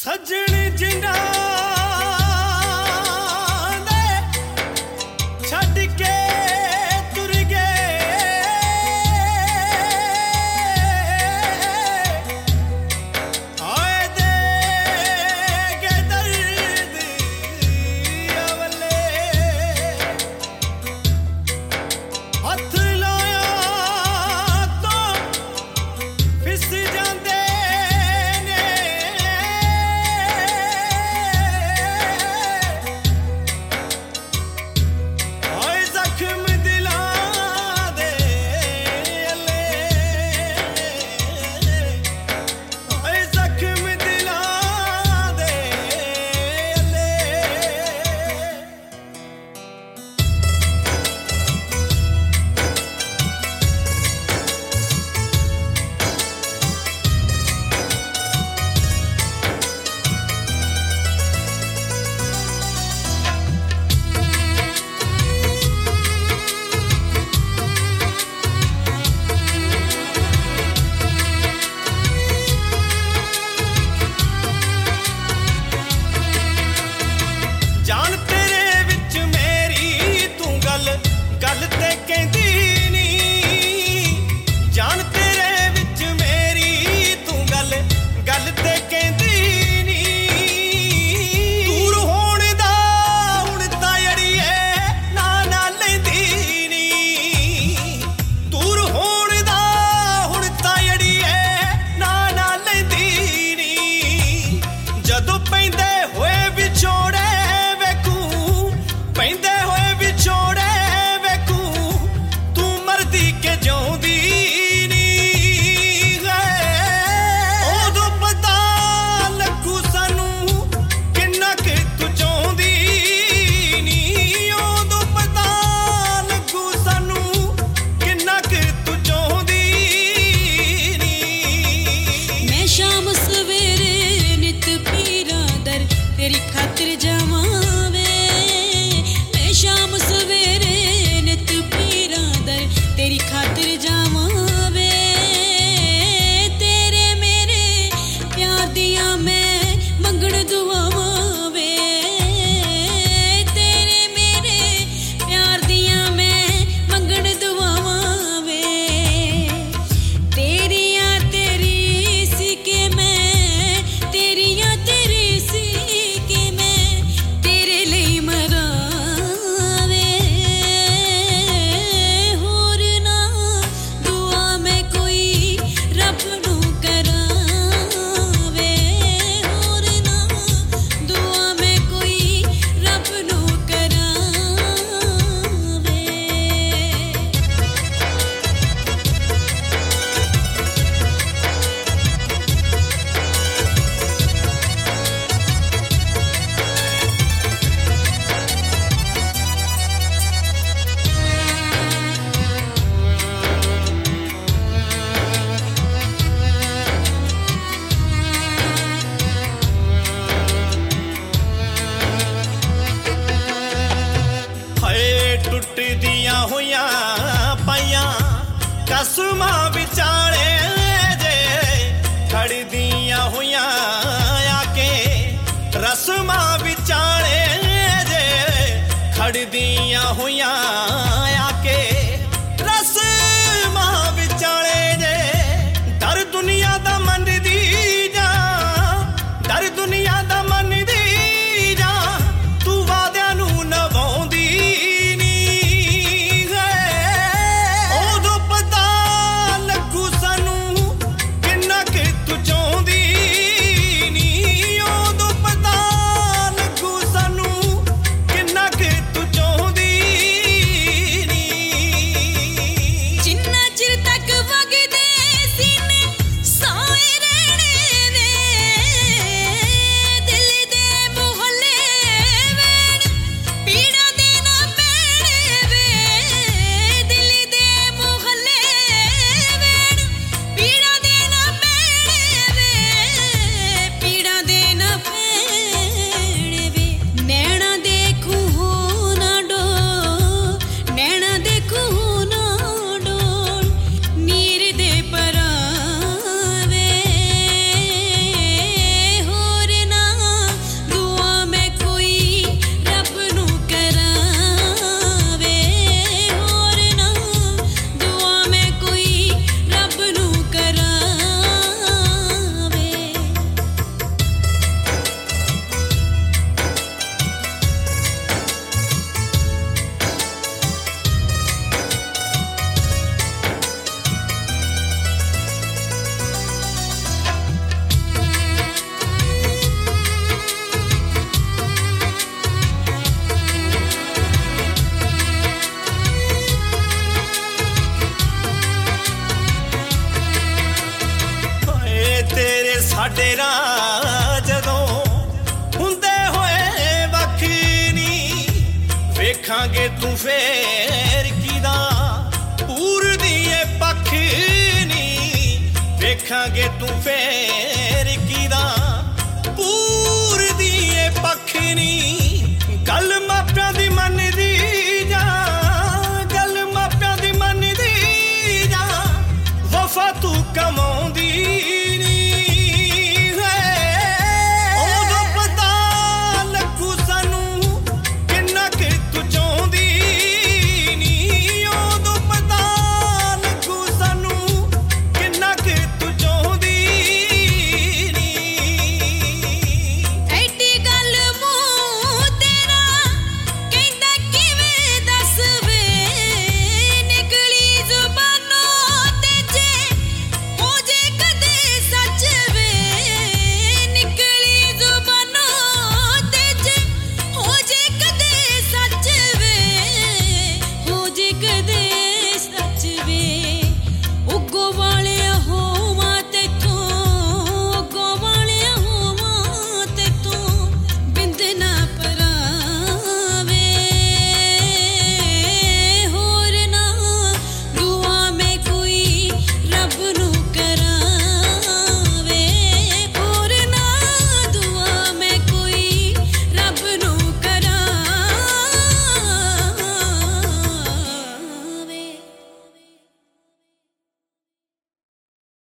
ਸੱਜਣ ਜਿੰਨਾ ਦੇ ਛੱਡ ਕੇ ਤੁਰ ਗਏ ਆਏ ਦੇ ਕੇ ਦਰਦ ਅਵਲੇ ਹੱਥ ਲਾਇਆ ਤਾਂ ਫਿਸ ਜਾਂਦੇ ਗੱਲ ਤੇ ਕਹਿੰਦੀ ਨੀ ਜਾਨ ਤੇਰੇ ਵਿੱਚ ਮੇਰੀ ਤੂੰ ਗੱਲ ਤੇ ਕਹਿੰਦੀ ਨੀ ਦੂਰ ਹੋਣ ਦਾ ਹੁਣ ਤਾਂ ਅੜੀਏ ਨਾ ਲੈਂਦੀ ਨੀ ਦੂਰ ਹੋਣ ਦਾ ਹੁਣ ਤਾਂ ਅੜੀਏ ਨਾ ਲੈਂਦੀ ਨੀ ਜਦੋਂ ਪੈਂਦੇ ਹੋਏ ਵਿਛੋੜੇ ਵੇਖੂ ਪੈਂਦੇ ਹੋਏ ਵਿਛੋੜੇ तेरी खातिर जावां वे मैं शाम सवेरे नित पीरा दर तेरी खातिर जावां वे तेरे मेरे प्यार दियां मैं मंगण दुआवां वे तेरे मेरे प्यार दियां मैं मंगण दुआवां वे तेरियां तेरी सी के मैं तेरियां तेरी सी ਟੁੱਟਦੀਆਂ ਹੋਈਆਂ ਪਾਈਆਂ ਕਸਮਾਂ ਵਿਚਾਲੇ ਜੇ ਖੜਦੀਆਂ ਹੋਈਆਂ ਆ ਕੇ ਰਸਮਾਂ ਵਿਚਾਲੇ ਜੇ ਖੜਦੀਆਂ ਹੋਈਆਂ ਆ ਕੇ ਰਸਮਾਂ ਵਿਚਾਲੇ ਜੇ ਡਰ ਦੁਨੀਆ ਦਾ ਮੰਨਦੀ ਜਾ ਡਰ ਦੁਨੀਆ ਦਾ ਮੰਨਦੀ ਜਾ ਤੂੰ ਵਾਅਦਿਆਂ ਨੂੰ ਨਿਭਾਉਂਦੀ ਫੇਰ ਕਿਦਾ ਪੂਰ ਦੀ ਏ ਪੱਖ ਨੀ ਵੇਖਾਂਗੇ ਤੂੰ ਫੇਰ